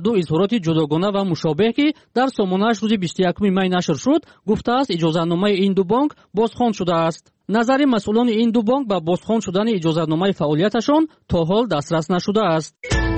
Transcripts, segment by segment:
ду изҳороти ҷудогона ва мушобеҳ ки дар сомонааш рӯзи 21 май нашр шуд, гуфтааст иҷозатномаи ин ду бонк бозхон шудааст. назари масъулони ин ду бонк ба бозхон шудани иҷозатномаи фаъолияташон то ҳол дастрас нашудааст.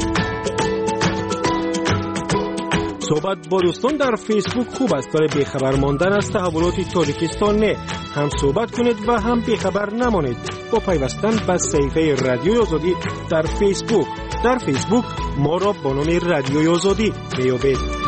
صحبت با دوستان در فیسبوک خوب است، برای بیخبر ماندن از تحولات تاجیکستان نه. هم صحبت کنید و هم بیخبر نمانید با پیوستن به صفحه رادیوی آزادی در فیسبوک. در فیسبوک ما را با نام رادیوی آزادی بیابید.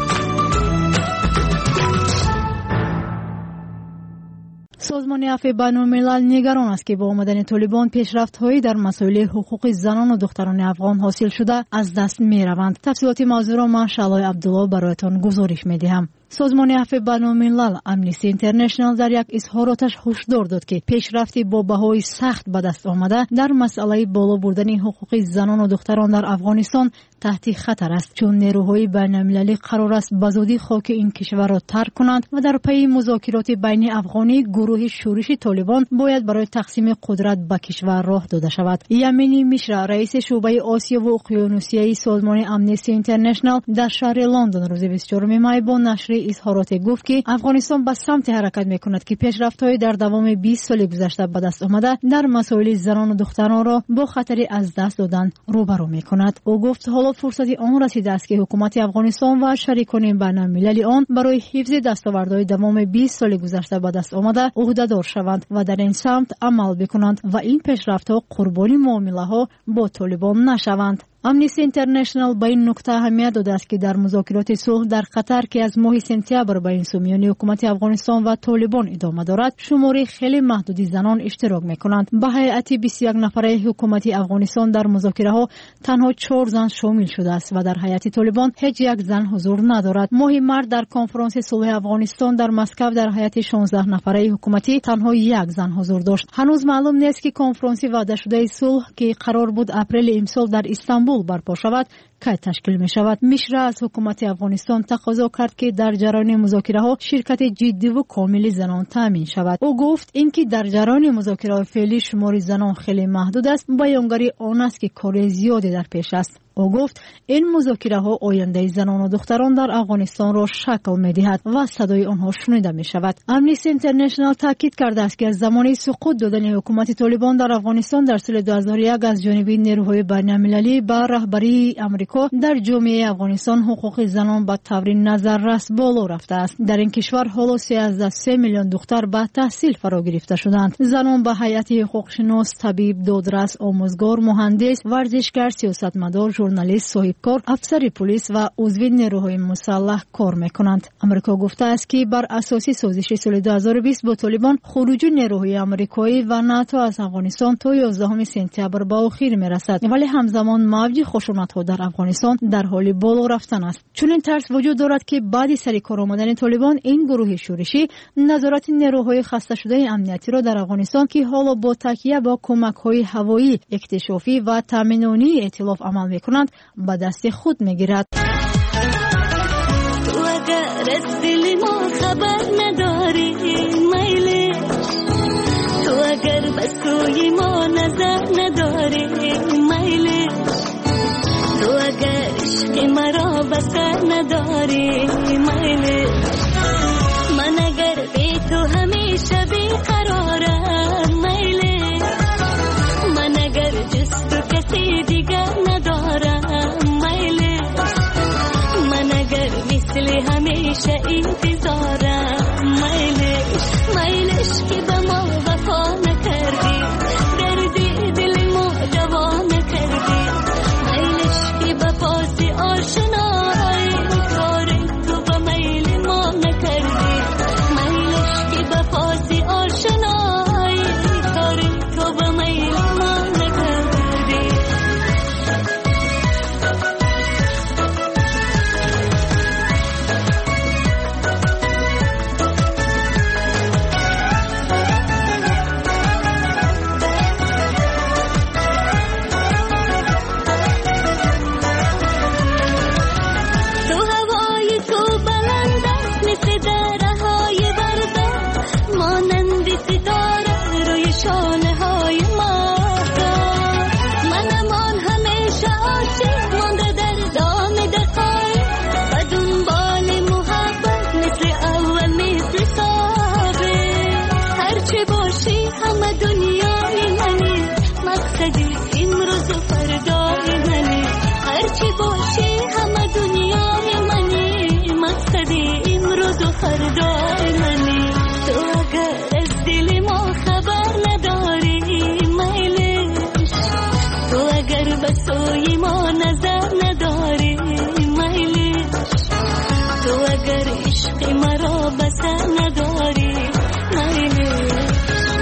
سازمان عفو بین‌الملل نگران است که با آمدن طالبان پیشرفت‌هایی در مسائل حقوق زنان و دختران افغان حاصل شده از دست می‌روند. تفصیلات موضوع را من شعلای عبدالله برایتان گزارش می‌دهم. سازمان عفو بین‌الملل امنیستی اینترنشنال در یک اظهاراتش هشدار داد که پیشرفتی با بهای سخت به دست آمده در مسئله بالا بردن حقوق زنان و دختران در افغانستان تحت خطر است، چون نیروهای بین‌المللی قرار است بزودی خاک این کشور را ترک کنند و در پی مذاکرات بین افغانی گروه شورش طالبان باید برای تقسیم قدرت به کشور راه داده شود. یمینی میشرا رئیس شعبه آسیا و اقیانوسیه سازمان امنیستی اینترنشنال در شهر لندن روز 24 می با نشر اظهارات گفت که افغانستان به سمت حرکت میکند که پیشرفت‌های در دوام 20 سال گذشته به دست آمده در مسائل زنان و دختران را با خطر از دست دادن روبرو میکند. او گفت حالا فرصتی آن رسیده است که حکومت افغانستان و شریکان بین‌المللی آن برای حفظ دستاوردهای دوام 20 سال گذشته به دست آمده عهده‌دار شوند و در این سمت عمل بکنند و این پیشرفت‌ها قربانی معامله‌ها با طالبان نشوند. امنیستی اینترنشنال به این نکته اهمیت داده است که در مذاکرات صلح در قطر که از ماه سپتامبر بین میان حکومت افغانستان و طالبان ادامه دارد، شماری خیلی محدودی زنان اشتراک میکنند. به هیئت 21 نفره حکومت افغانستان در مذاکره ها تنها 4 زن شامل شده است و در هیئت طالبان هیچ یک زن حضور ندارد. ماه مارس در کنفرانس صلح افغانستان در مسکو در هیئت 16 نفره حکومتی تنها 1 زن حضور داشت. هنوز معلوم نیست که کنفرانس وعده شده صلح که قرار بود اپریل امسال در استانبول برپا شود که تشکیل می شود. میشرا از حکومت افغانستان تقاضا کرد که در جریان مذاکره ها شرکت جدی و کامل زنان تامین شود. او گفت اینکه در جریان مذاکره فعلی شمار زنان خیلی محدود است، بیانگری آن است که کار زیادی در پیش است. او گفت این مذاکره ها آینده زنان و دختران در افغانستان را شکل می دهد و صدای آنها شنیده می شود. امنیستی اینترنشنال تاکید کرده است که از زمان سقوط دادن حکومت طالبان در افغانستان در سال 2001 از جانب نیروهای بین‌المللی با رهبری آمریکا در جامعه افغانستان حقوق زنان به طور نظررس بالا رفته است. در این کشور حالا 13 میلیون دختر به تحصیل فرا گرفته شدند. زنان به هیئت حقوقشناس، طبیب، دادرس، آموزگار، مهندس، ورزشکار، سیاستمدار، ژورنالیست، صاحبکار، افسر پلیس و عضو نیروهای مسلح کار میکنند. آمریکا گفته است که بر اساس سازش سال 2020 با طالبان خروج نیروهای آمریکایی و ناتو از افغانستان تا 11 سپتامبر به اخیر میرسد، ولی همزمان موج خشونت‌ها در افغانستان در حال بالا رفتن است. چون این ترس وجود دارد که بعد سر کار آمدن طالبان این گروه شورشی نظارت نیروهای خسته شده امنیتی را در افغانستان که حالا با تکیه با کمک‌های هوایی، اکتشافی و تامینی ائتلاف عمل می‌کنند به دست خود می‌گیرد. تو اگر از دل ما خبر نداری میل، تو اگر به سوی ما نظر نداری میل، تو اگر عشق مرا بسر نداری میل، من اگر بی تو همیشه بیقرارم میل، من اگر جز تو کسی دیگر ندارم میل، من اگر مثل همیشه انتظارم میل، میلش که به ما وفا نکردی، دردی دل ما دوا نکردی، میلش که به پاس آشنایی کار تو به میل ما نکردی، میلش که به پاس آشنایی کار تو به میل ما نکردی. فردای منی. تو اگر از دل ما خبر نداری میلش، تو اگر به سوی ما نظر نداری میلش، تو اگر عشق مرا بسر نداری میلش.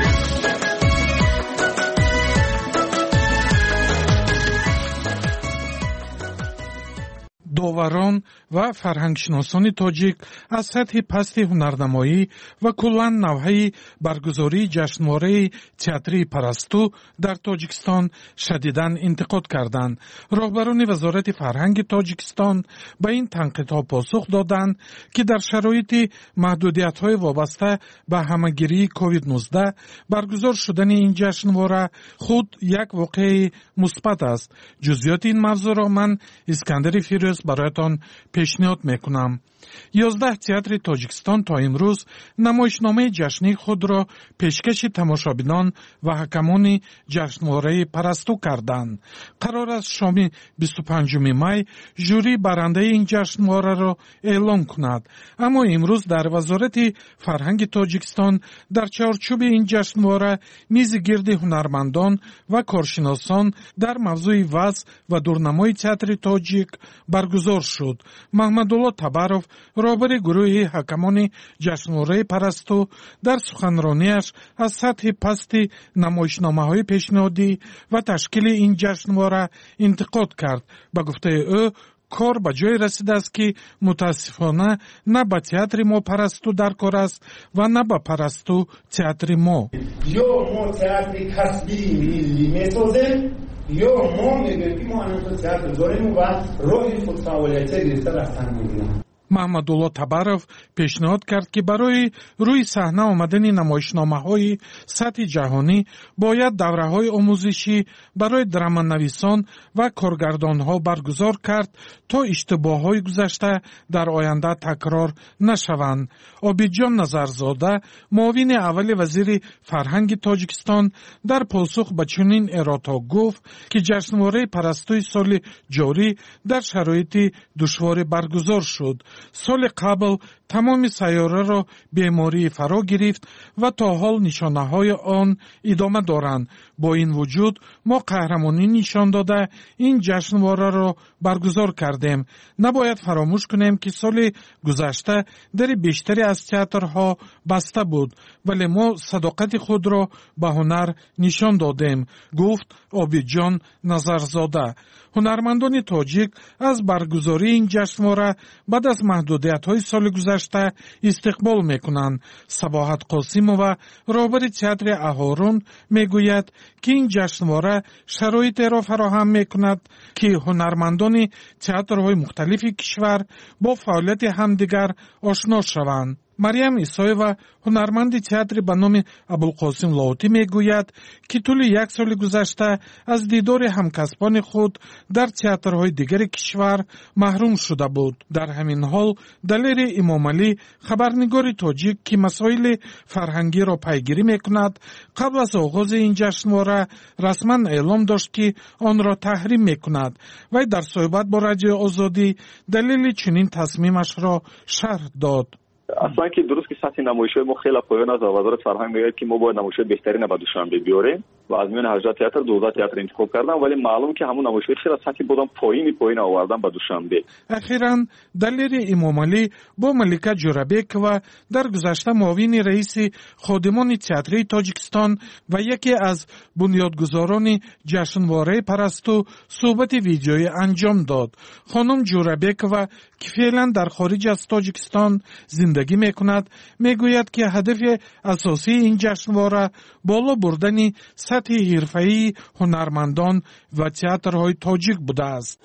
داوران و فرهنگشناسان تاجیک از سطح پست هنرنمایی و کلاً نوع برگزاری جشنواره تئاتری پرستو در تاجیکستان شدیداً انتقاد کردند. راهبران وزارت فرهنگ تاجیکستان به این تنقیدها پاسخ دادند که در شرایط محدودیت‌های وابسته به همه‌گیری کووید 19 برگزار شدن این جشنواره خود یک واقعه مثبت است. جزئیات این موضوع را من اسکندر فیروز برایتان پیشنهاد میکنم. 11 تئاتر تاجیکستان تا امروز نمایشنامه جشنی خود را پیشکش تماشابینان و حکمان جشنواره پرستو کردند. قرار است شام 25 می ژوری برنده این جشنواره را اعلام کند. اما امروز در وزارت فرهنگ تاجیکستان در چارچوب این جشنواره میز گرد هنرمندان و کارشناسان در موضوع وضع و دورنمای تئاتر تاجیک برگزار شد. محمدالله تبارов راهبر گروه حکمان جشنواره پرستو در سخنرانیش از سطح پست نمایشنامه‌های پیشنهادی و تشکیل این جشنواره انتقاد کرد. به گفته او کار به جای رسیده است که متاسفانه نه به تئاتر ما پرستو در کار است و نه به پرستو تئاتر ما. یا ما تئاتر کسبی ملی میسازیم یا ما میگیم ما الان تو تئاتر داریم و راه خود فعالیت گرفته رفتن می‌بینیم. محمدالله تبارов پیشنهاد کرد که برای روی صحنه آمدن نمایشنامه‌های سطح جهانی باید دوره‌های آموزشی برای درامانویسان و کارگردان‌ها برگزار کرد تا اشتباه‌های گذشته در آینده تکرار نشوند. عابدجان نظرزاده معاون اول وزیر فرهنگ تاجیکستان در پاسخ به چنین ارادا گفت که جشنواره پرستوی سال جاری در شرایط دشوار برگزار شد. سال قبل تمام سیاره را بیماری فرا گرفت و تا حال نشانه‌های آن ادامه دارند. با این وجود ما قهرمانی نشان داده این جشنواره را برگزار کردیم. نباید فراموش کنیم که سال گذشته در بیشتری از تئاترها بسته بود ولی ما صداقت خود را به هنر نشان دادیم، گفت عابدجان نظرزاده. هنرمندان تاجیک از برگزاری این جشنواره بعد از محدودیت‌های سال گذشته استقبال می‌کنند. صباحت قاسمова راهبر تئاتر اهارون میگوید که این جشنواره شرایط را فراهم می‌کند که هنرمندان تئاترهای مختلف کشور با فعالیت همدیگر آشنا شوند. مریم ایسایова هنرمند تئاتر به نام ابوالقاسم لاهوتی میگوید که طول یک سال گذشته از دیدار همکسبان خود در تئاترهای دیگر کشور محروم شده بود. در همین حال دلیر امامعلی خبرنگار تاجیک که مسائل فرهنگی را پیگیری میکند قبل از آغاز این جشنواره رسما اعلام داشت که آن را تحریم میکند. وی در صحبت با رادیو آزادی دلیل چنین تصمیمش را شرح داد. اصلا که درست که سطح نمایش‌های ما خیلی پایین از وزارت فرهنگ میگه که ما باید نمایش‌های بهترین به دوشنبه بیاریم و از میان 18 تئاتر 12 تئاتر انتخاب کردن ولی معلوم که همون نمایش‌های خیلی سطحی بودن پایین آوردن به دوشنبه. اخیراً دلیر امامعلی با ملکه جورابک و در گذشته معاون رئیس خادمان تئاتری تاجیکستان و یکی از بنیادگذاران جشنواره پرستو صحبت ویدیویی انجام داد. خانم جورابک و که فعلا در خارج از تاجیکستان زندگی میکند میگوید که هدف اساسی این جشنواره بالا بردن سطح حرفه‌ای هنرمندان و تئاترهای تاجیک بوده است.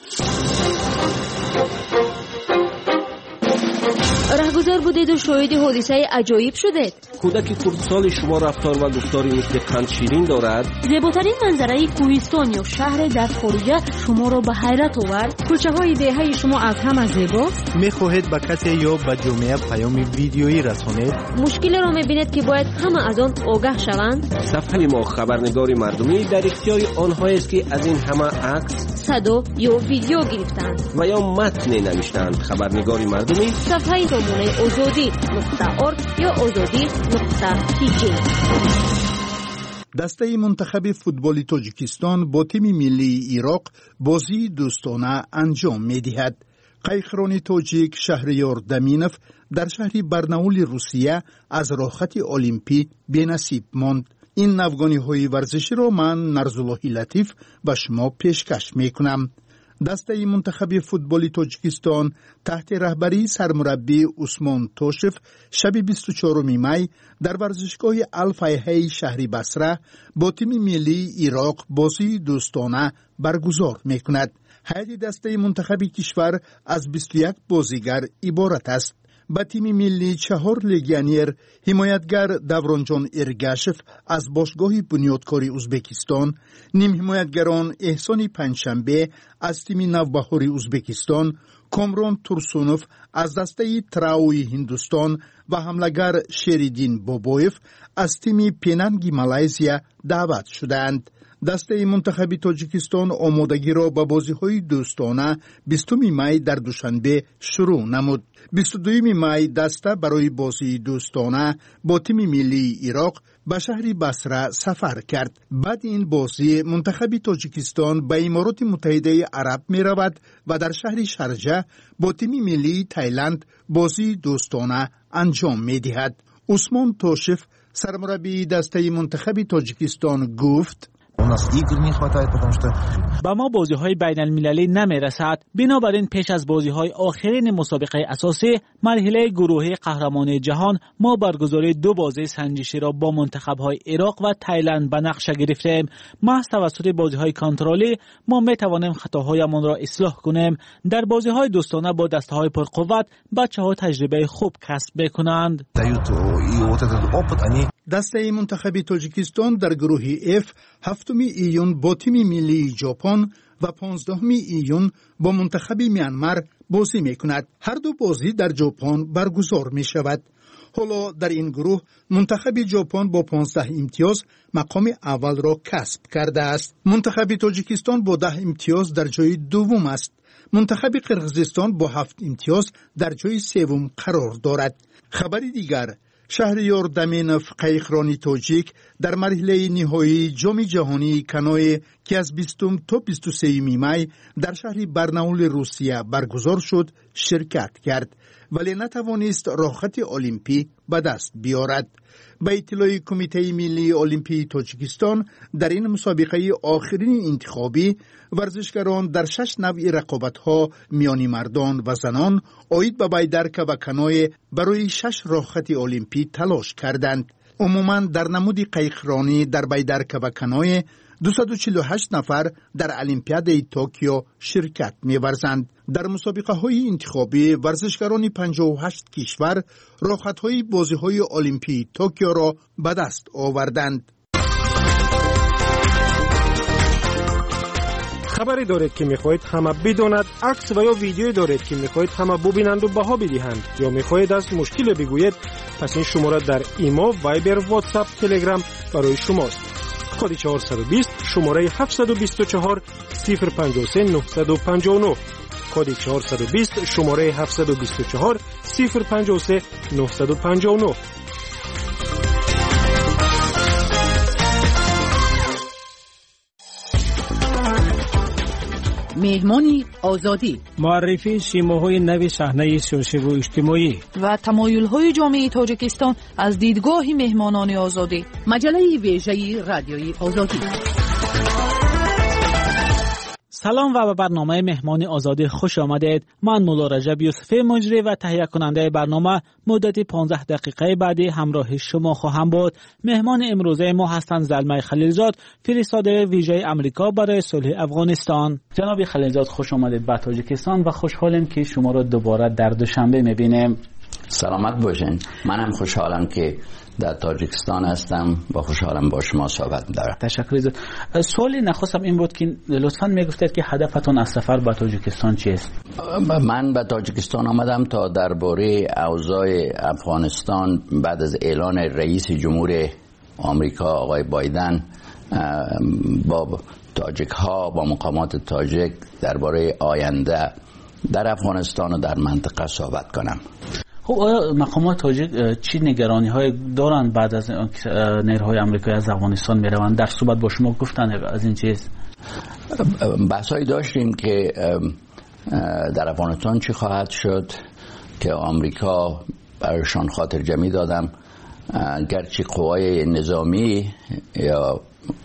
رهگذار بودید و شاهد حادثه عجایب شدید. کودک خردسال شما رفتار و گفتاری مثل قند شیرین دارد. زیباترین منظره کوهستان یا شهر در خارجه شما را به حیرت آورد. کوچه های دهه شما از همه زیباست. میخواهید به کسی یا به جامعه پیام ویدیویی رسانید. مشکلی را میبینید که باید همه از آن آگاه شوند. صفحه ما خبرنگار مردمی در اختیار آنهایی است که از این همه عکس، صدا یا ویدیو گرفتند و یا متن نوشتند. خبرنگار مردمی صفحه نمونه azadi.org یا azadi.tk. دسته منتخب فوتبال تاجیکستان با تیم ملی عراق بازی دوستانه انجام می‌دهد. قیقران تاجیک شهریار دمینف در شهر برناول روسیه از راحت المپی بی‌نصیب ماند. این افغانی‌های ورزشی را من نرزالله لطیف به شما پیشکش می‌کنم. دسته منتخب فوتبال تاجیکستان تحت رهبری سرمربی عثمان توشف شب 24 می در ورزشگاه الفیحی شهر بصره با تیم ملی عراق بازی دوستانه برگزار می‌کند. هیئت دسته منتخب کشور از 21 بازیگر عبارت است. با تیم ملی 4 لگیونر، حمایتگر دورانجان ارگاشف از باشگاه بنیادکاری ازبکستان، نیم حمایتگران احسان پنجشنبه از تیم نوبهار ازبکستان، کامران ترسونوف از دسته تراوی هندوستان و حملگر شریدین بابویف از تیم پیننگی مالایزیا دعوت شدند. دسته منتخب تاجیکستان آمادگی را به بازی‌های دوستانه 20 می در دوشنبه شروع نمود. 22 می دسته برای بازی دوستانه با تیم ملی عراق به شهر بصره سفر کرد. بعد این بازی منتخب تاجیکستان به امارات متحده عرب می رود و در شهر شارجه با تیم ملی تایلند بازی دوستانه انجام می دهد. عثمان توشف سرمربی دسته منتخب تاجیکستان گفت: با ما بازی‌های بین‌المللی نمی‌رسد. بنابراین پیش از بازی‌های آخرین مسابقه اساسی مرحله گروهی قهرمانی جهان ما برگزاری 2 بازی سنجشی را با منتخب‌های عراق و تایلند به نقشه گرفتیم. محض توسط بازی‌های کنترلی ما می‌توانیم خطاهایمان را اصلاح کنیم. در بازی‌های دوستانه با دسته‌های پرقوت بچه‌ها تجربه خوب کسب می‌کنند. دسته منتخب تاجیکستان در گروه F 7 ایون با تیم ملی ژاپن و 15 ایون با منتخب میانمار بازی میکند. هر دو بازی در ژاپن برگزار می شود. حالا در این گروه منتخب ژاپن با 15 امتیاز مقام اول را کسب کرده است. منتخب تاجیکستان با 10 امتیاز در جای دوم است. منتخب قرقیزستان با 7 امتیاز در جای سوم قرار دارد. خبری دیگر: شهریار دمینف قیقرانی تاجیک در مرحله نهایی جام جهانی کانوی که از 20 تا 23 می در شهر برناول روسیه برگزار شد شرکت کرد، ولی نتوانست راحت المپی به دست بیارد. به اطلاع کمیته ملی المپی تاجیکستان در این مسابقه آخرین انتخابی ورزشکاران در 6 نوع رقابت‌ها میان مردان و زنان عاید به بیدرک و کانوی برای 6 راحت المپی تلاش کردند. عموماً در نمود قیقرانی در بیدرک و کانوی 248 نفر در المپیاد توکیو شرکت می‌ورزند. در مسابقه‌های انتخابی ورزشکاران 58 کشور راحت‌های بازی‌های المپی توکیو را به دست آوردند. خبری دارید که میخواهید همه بداند، عکس و یا ویدیو دارید که میخواهید همه ببینند و بها بدهند، یا میخواهید از مشکل بگویید، پس این شماره در ایمو، وایبر، واتساپ، تلگرام برای شماست. کد 420 شماره 724 053 959. کد 420 شماره 724 053 959. مهمانی آزادی، معرفی سیماهای نو صحنه سیاسی و اجتماعی و تمایل‌های جامعه تاجیکستان از دیدگاه مهمانان آزادی. مجله ویژه رادیوی آزادی. سلام و به برنامه مهمان آزادی خوش آمدید. من مولا رجب یوسفی مجری و تهیه کننده برنامه مدت 15 دقیقه بعدی همراه شما خواهم بود. مهمان امروزه ما هستند زلمه خلیلزاد، فرستاده ویژه امریکا برای صلح افغانستان. جناب خلیلزاد خوش آمدید به تاجیکستان و خوشحالم که شما را دوباره در دوشنبه می‌بینیم. سلامت باشین. منم خوشحالم که در تاجیکستان هستم و خوشحالم با شما صحبت دارم. تشکر. سوالی نخواستم این بود که لطفاً میگفتید که هدفتون از سفر به تاجیکستان چیست؟ من به تاجیکستان آمدم تا درباره اوضاع افغانستان بعد از اعلان رئیس جمهور آمریکا آقای بایدن با تاجیک ها، با مقامات تاجیک درباره آینده در افغانستان و در منطقه صحبت کنم. خب آیا مقامات تاجیک چی نگرانی های دارن بعد از نیروهای آمریکایی از افغانستان میروند؟ در صحبت با شما گفتن از این چیز؟ بحثایی داشتیم که در افغانستان چی خواهد شد که آمریکا برایشان خاطر جمعی دادم، گرچه قوای نظامی یا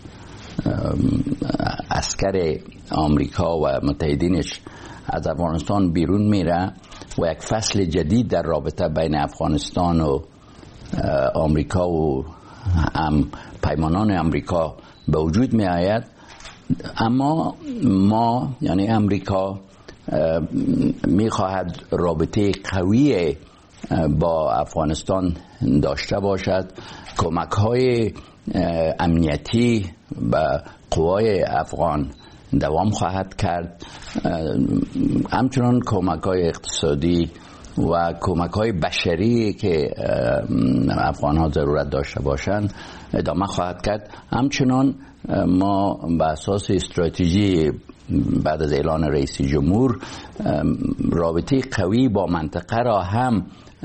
عسکر آمریکا و متحدینش از افغانستان بیرون میره و یک فصل جدید در رابطه بین افغانستان و آمریکا و پیمانان آمریکا به وجود می آید، اما ما یعنی آمریکا می خواهد رابطه قوی با افغانستان داشته باشد، کمک های امنیتی به قوای افغان دوام خواهد کرد، همچنان کمک های اقتصادی و کمک های بشری که افغان ها ضرورت داشته باشند ادامه خواهد کرد. همچنان ما به اساس استراتژی بعد از اعلان رئیس جمهور رابطه قوی با منطقه را هم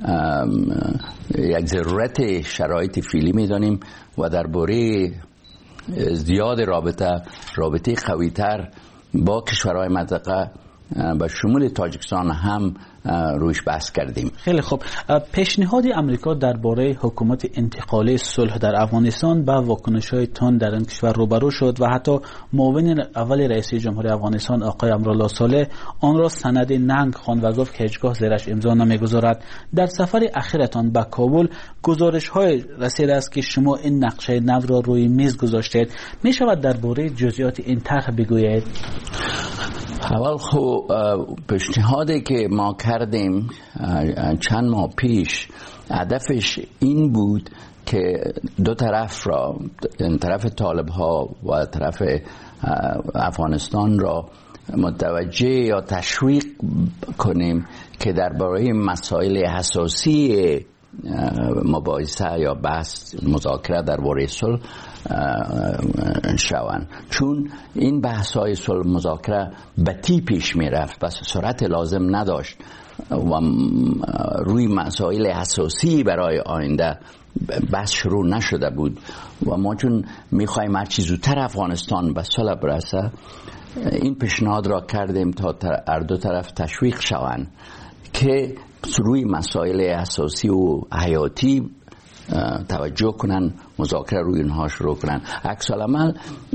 یک ضرورت شرایط فعلی می‌دانیم و درباره زیاد رابطه قوی‌تر با کشورهای منطقه به شمول تاجیکستان هم روش بحث کردیم. خیلی خوب. پیشنهاد آمریکا درباره حکومت انتقالی صلح در افغانستان با واکنش‌های تند در این کشور روبرو شد و حتی معاون اول رئیس جمهور افغانستان آقای امرالله صالح آن را سند ننگ خواند و گفت که هیچگاه زیرش امضا نمی‌گذارد. در سفر اخیرتان به کابل گزارش‌های رسیده است که شما این نقشه نو را روی میز گذاشتید. می‌شود درباره جزئیات این طرح بگویید؟ اول خب پیشنهادی که ما کردیم چند ماه پیش هدفش این بود که دو طرف را، طرف طالب ها و طرف افغانستان را متوجه یا تشویق کنیم که درباره مسائل حساسی مباحثه یا بحث مذاکره درباره صلح شوند، چون این بحث های صلح مذاکره بطی پیش می رفت، بس سرعت لازم نداشت و روی مسائل حساسی برای آینده بحث شروع نشده بود و ما چون می خواهیم هر چی زودتر افغانستان به صلح برسه این پیشنهاد را کردیم تا هر دو طرف تشویق شوند که روی مسائل اساسی و حیاتی توجه کنن، مذاکره روی اینها شروع کنن. عکس العمل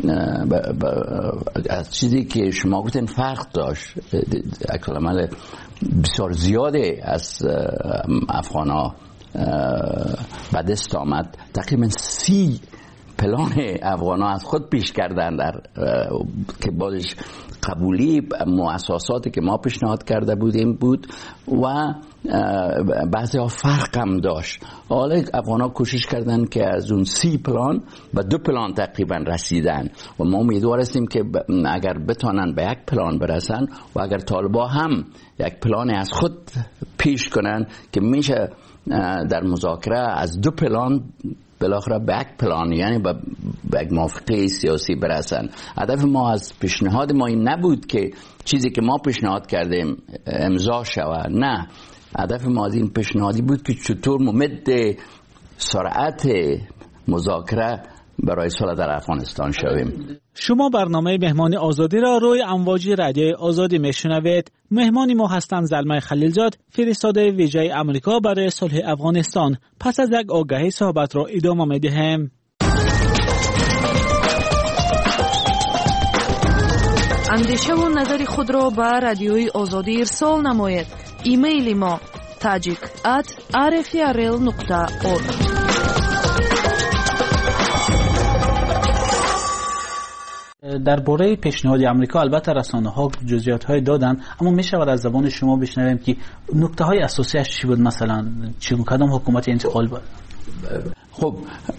از چیزی که شما گفتین فرق داشت، عکس العمل بسیار زیاده از افغان‌ها به دست آمد. تقریبا 30 پلان افغان‌ها از خود پیش کردن در که بازش قبولی مؤسساتی که ما پیشنهاد کرده بودیم بود و بعضی ها فرق هم داشت. حالا افغان‌ها کوشش کردن که از اون 30 پلان به 2 پلان تقریبا رسیدن و ما امیدوار هستیم که اگر بتونن به 1 پلان برسن و اگر طالبا هم 1 پلان از خود پیش کنن که میشه در مذاکره از 2 پلان بالاخره به 1 پلان یعنی به یک موافقه سیاسی برسن. هدف ما از پیشنهاد ما این نبود که چیزی که ما پیشنهاد کردیم امضا شود، نه، هدف ما از این پیشنهادی بود که چطور ممد سرعت مذاکره برای صلح در افغانستان شویم. شما برنامه مهمان آزادی را روی امواج رادیوی آزادی میشنوید. مهمانی ما هستند زلمه خلیلزاد، فرستاده ویژه آمریکا برای صلح افغانستان. پس از یک آگهی صحبت را ادامه میدهیم. اندیشه و نظر خود را به رادیوی آزادی ارسال نمایید. ایمیل ما tajik@rfrl.org. درباره پیشنهاد آمریکا البته رسانه‌ها جزئیات‌های دادن، اما می‌شود از زبان شما بشنویم که نکته‌های اساسیش چی بود؟ مثلا کدام حکومت انتقال بود؟ خب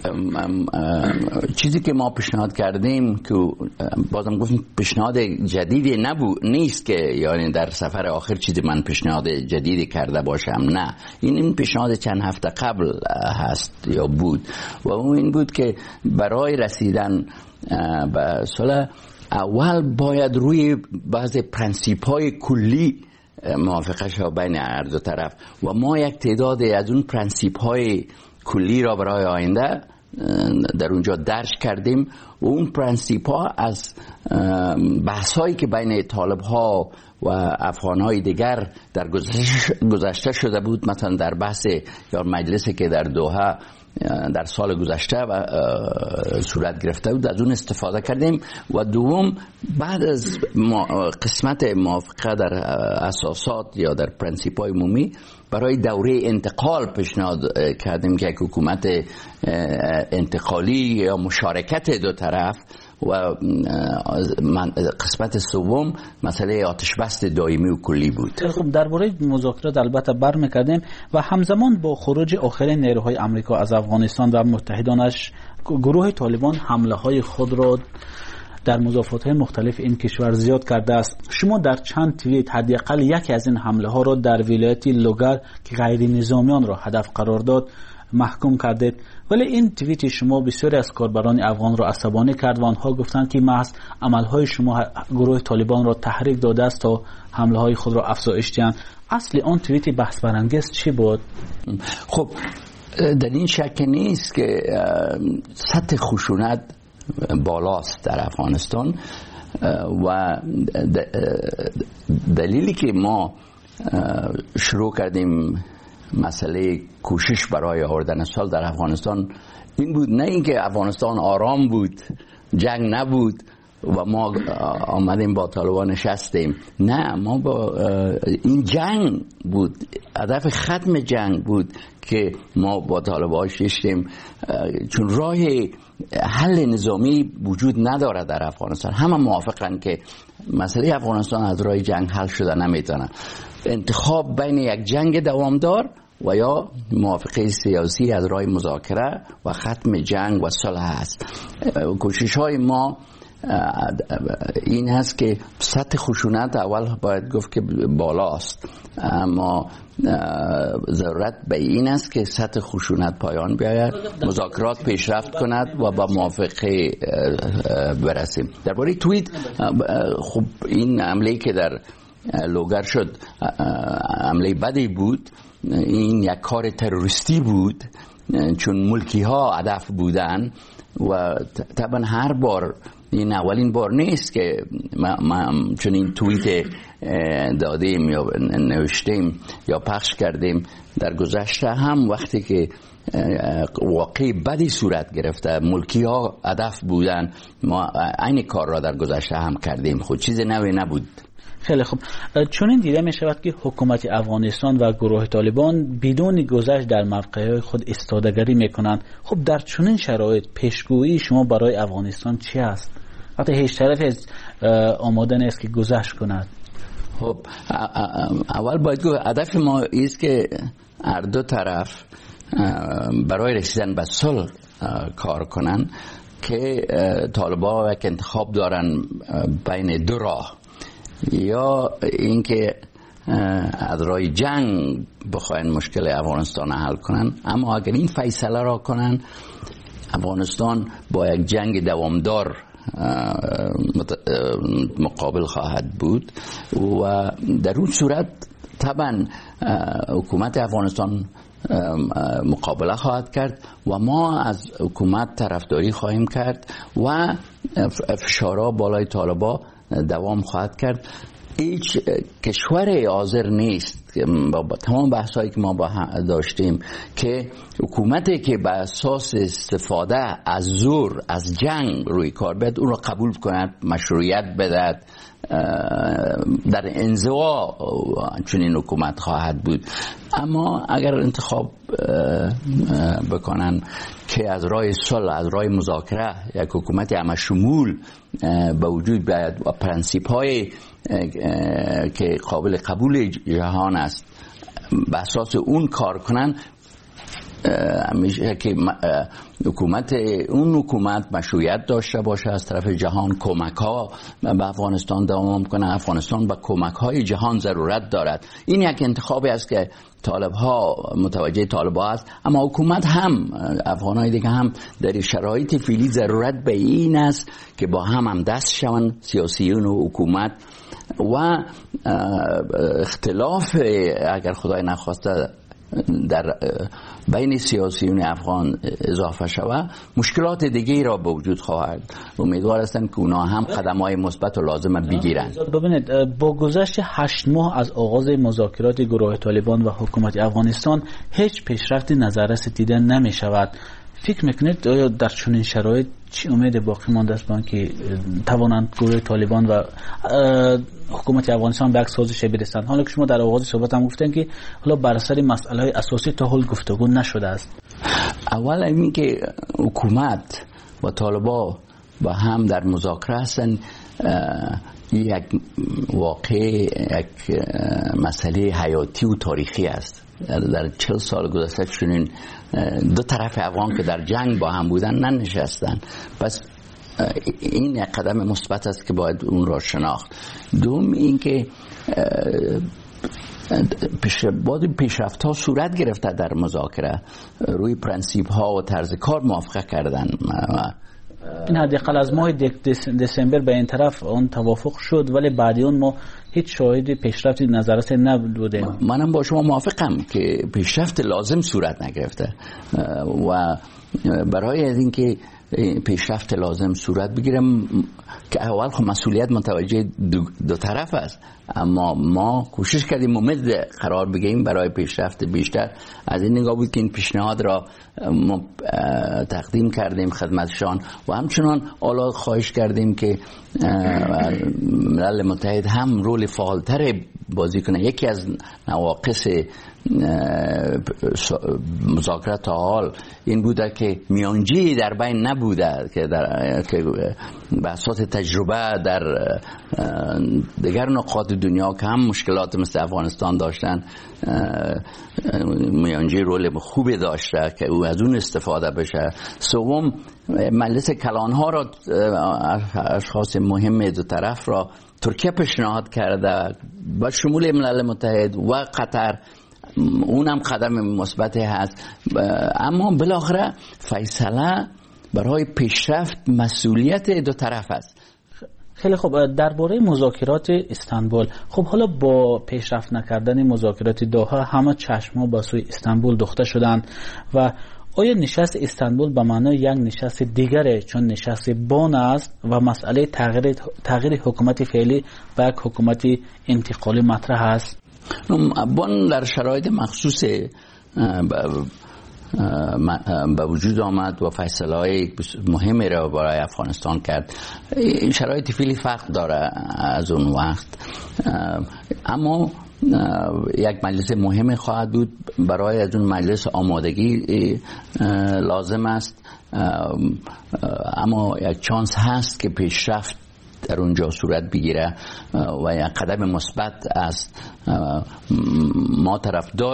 چیزی که ما پیشنهاد کردیم که بازم گفتیم پیشنهاد جدیدی نیست که یعنی در سفر آخر چیزی من پیشنهاد جدیدی کرده باشم، نه، این پیشنهاد چند هفته قبل هست یا بود و اون این بود که برای رسیدن به صلح اول باید روی بعض پرنسیپ‌های کلی موافقه شد بین هر دو طرف و ما یک تعداد از اون پرنسیپ های کلی را برای آینده در اونجا درج کردیم و اون پرنسیپ ها از بحث هایی که بین طالب ها و افغان های دیگر در گذشته شده بود، مثلا در بحث یا مجلسی که در دوحه در سال گذشته و صورت گرفته بود، از اون استفاده کردیم. و دوم بعد از قسمت موافقه در اساسات یا در پرنسیپ های عمومی برای دوره انتقال پیشنهاد کردیم که یک حکومت انتقالی یا مشارکت دو طرف و قسمت سوم مسئله آتش بس دائمی و کلی بود. خب درباره مذاکرات البته برمی‌گردیم و همزمان با خروج آخرین نیروهای آمریکا از افغانستان و متحدانش، گروه طالبان حمله‌های خود را در مضافات‌های مختلف این کشور زیاد کرده است. شما در چند توییت حداقل یکی از این حمله‌ها را در ولایت لوگر که غیر نظامیان را هدف قرار داد محکوم کردید، ولی این توییت شما بسیاری از کاربران افغان را عصبانی کرد و آنها گفتند که محض عملهای شما گروه طالبان را تحریک داده است تا حمله‌های خود را افزایش دهند. اصل آن توییت بحث برانگیز چی بود؟ خب در این شک نیست که سطح خشونت بالاست در افغانستان و دلیلی که ما شروع کردیم مسئله کوشش برای آوردن صلح در افغانستان این بود، نه اینکه افغانستان آرام بود، جنگ نبود و ما آمدیم با طالبان نشستیم، نه، ما با این جنگ بود، هدف ختم جنگ بود که ما با طالبان ششتیم، چون راه حل نظامی وجود نداره در افغانستان. همه موافقن که مسئله افغانستان از راه جنگ حل شده نمیتونه. انتخاب بین یک جنگ دوامدار و یا موافقه سیاسی از راه مذاکره و ختم جنگ و صلح است. کوشش های ما این هست که سطح خشونت اول باید گفت که بالاست، اما ضرورت به این است که سطح خشونت پایان بیاید، مذاکرات پیشرفت کند و با موافقه برسیم. درباره توییت، خب این عمله که در لوگر شد عمله بدی بود، این یک کار تروریستی بود چون ملکی ها هدف بودن و طبعا هر بار این اولین بار نیست که ما چون این توییت دادیم یا نوشتیم یا پخش کردیم. در گذشته هم وقتی که واقعی بدی صورت گرفته، ملکی ها هدف بودن، ما این کار را در گذشته هم کردیم، خود چیز نوی نبود. خیلی خوب. چون این دیده می شود که حکومت افغانستان و گروه طالبان بدون گذشت در موقعهای خود استادگری می کنند. خب در چنین شرایط پیشگویی شما برای افغانستان چی است؟ وقتی هیچ طرف از آماده نیست که گذشت کند. خب اول باید گفت هدف ما است که هر دو طرف برای رسیدن به صلح کار کنن که طالبان یک انتخاب دارن بین دو راه، یا اینکه از راه جنگ بخواین مشکل افغانستان حل کنن، اما اگر این فیصله را کنن افغانستان با یک جنگ دوامدار مقابل خواهد بود و در اون صورت طبعا حکومت افغانستان مقابله خواهد کرد و ما از حکومت طرفداری خواهیم کرد و فشارها بالای طالبا دوام خواهد کرد. هیچ کشور حاضر نیست با تمام بحثایی که ما داشتیم که حکومتی که بر اساس استفاده از زور از جنگ روی کار بیاد اون رو قبول کند، مشروعیت بدهد. در انزوا چنین حکومت خواهد بود. اما اگر انتخاب بکنن که از راه صلح، از راه مذاکره یک حکومت همه شمول به وجود بیاید و پرنسیپ های که قابل قبول جهان است به اساس اون کار کنن، همیشه که حکومت مشروعیت داشته باشه از طرف جهان، کمک ها به افغانستان دوام کنه، افغانستان به کمک های جهان ضرورت دارد. این یک انتخابی است که طالب ها متوجه طالب ها است، اما حکومت هم افغان های دیگه هم در شرایط فعلی ضرورت به این است که با هم دست شوند، سیاسیون و حکومت و اختلاف اگر خدای نخواسته در بین سیاسیون افغان اضافه شود، مشکلات دیگه را به وجود خواهد. امیدوار هستم که اونا هم قدم‌های مثبت و لازم بگیرند. ببینید، با گذشت 8 ماه از آغاز مذاکرات گروه طالبان و حکومت افغانستان هیچ پیشرفتی نظررس دیده نمی شود. فکر میکنید آیا در چنین شرایط چی امید باقی مانده است که توانند گروه طالبان و حکومت افغانستان به یک سازش برسند؟ حالا که شما در آغاز صحبت هم گفتن که حالا بر سر مسائل اساسی تا حال گفتگو نشده است. اول این که حکومت و طالبان با هم در مذاکره هستند، یک واقع یک مسئله حیاتی و تاریخی است. در 40 سال گذشته چنین دو طرف افغان که در جنگ با هم بودن ننشستن. پس این یک قدم مثبت است که باید اون را شناخت. دوم این که پیشرفت ها صورت گرفته در مذاکره، روی پرنسیپ ها و طرز کار موافقه کردن. این حداقل از ماه دسامبر به این طرف اون توافق شد، ولی بعد اون ما هیچ شاهد پیشرفتی نظررس نبودیم. منم با شما موافقم که پیشرفت لازم صورت نگرفته و برای از اینکه پیشرفت لازم صورت بگیرم که اول خب مسئولیت متوجه دو طرف است، اما ما کوشش کردیم امید قرار بگیریم برای پیشرفت بیشتر. از این نگاه بود که این پیشنهاد را ما تقدیم کردیم خدمتشان و همچنان حالا خواهش کردیم که ملل متحد هم رول فعالتر بازی کنه. یکی از نواقص مذاکرات تا حال این بوده که میانجی در بین نبوده که بحثات تجربه در دیگر نقاط دنیا که هم مشکلات مثل افغانستان داشتن، میانجی رول خوبی داشته که او از اون استفاده بشه. سوم، مجلس کلانها را، اشخاص مهم دو طرف را ترکیه پیشنهاد کرده با شمول ملل متحد و قطر، اونم قدم مثبتی هست. اما بالاخره فیصله برای پیشرفت مسئولیت دو طرف است. خیلی خوب، درباره مذاکرات استانبول، خب حالا با پیشرفت نکردن مذاکرات دوحه همه چشم‌ها به سوی استانبول دوخته شدند و آیا نشست استانبول به معنای یک نشست دیگره، چون نشست بن است و مسئله تغییر حکومت فعلی به یک حکومت انتقالی مطرح است؟ بن در شرایط مخصوص به وجود آمد و فیصله‌های مهمی را برای افغانستان کرد. شرایط فعلی فرق داره از اون وقت، اما یک مجلس مهم خواهد بود. برای از اون مجلس آمادگی لازم است، اما یک چانس هست که پیشرفت در اونجا صورت بگیره و یک قدم مثبت است. ما طرفدار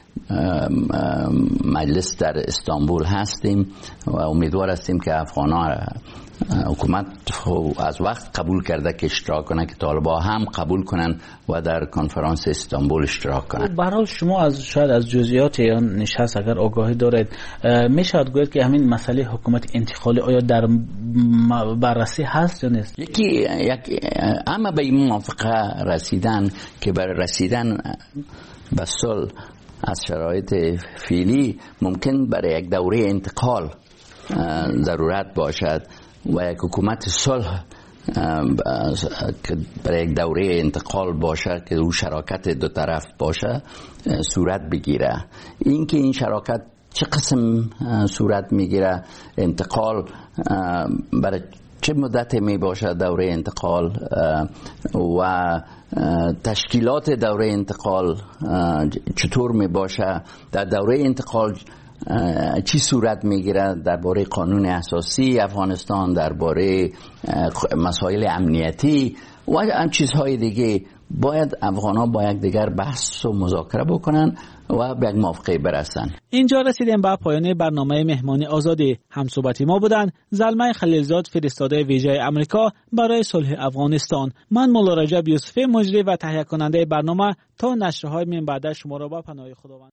مجلس در استانبول هستیم و امیدوار هستیم که افغان‌ها حکومت از وقت قبول کرده که اشتراک کنه که طالبان هم قبول کنن و در کنفرانس استانبول اشتراک کنن. برای شما شاید از جزئیات این نشست اگر آگاهی دارید، میشه گفت که همین مسئله حکومت انتقالی آیا در بررسی هست یا نیست؟ اما به این موافقه رسیدن که برای رسیدن به صلح از شرایط فعلی ممکن برای یک دوره انتقال ضرورت باشد و یک حکومت صلح که برای یک دوره انتقال باشه که او شراکت دو طرف باشه صورت بگیره. این که این شراکت چه قسم صورت میگیره، انتقال برای چه مدت می باشه دوره انتقال و تشکیلات دوره انتقال چطور می باشه، در دوره انتقال چی صورت میگیره درباره قانون اساسی افغانستان، درباره مسائل امنیتی و چیزهای دیگه. باید افغان‌ها با یکدیگر بحث و مذاکره بکنن و به یک موافقه برسن. اینجا رسیدیم به پایان برنامه مهمانی آزادی. همصحبتی ما بودن زلمه خلیلزاد، فرستاده ویژه آمریکا برای صلح افغانستان. من مولا رجب یوسفی، مجری و تهیه کننده برنامه. تا نشرهای من بعد شما را به پناه خداوند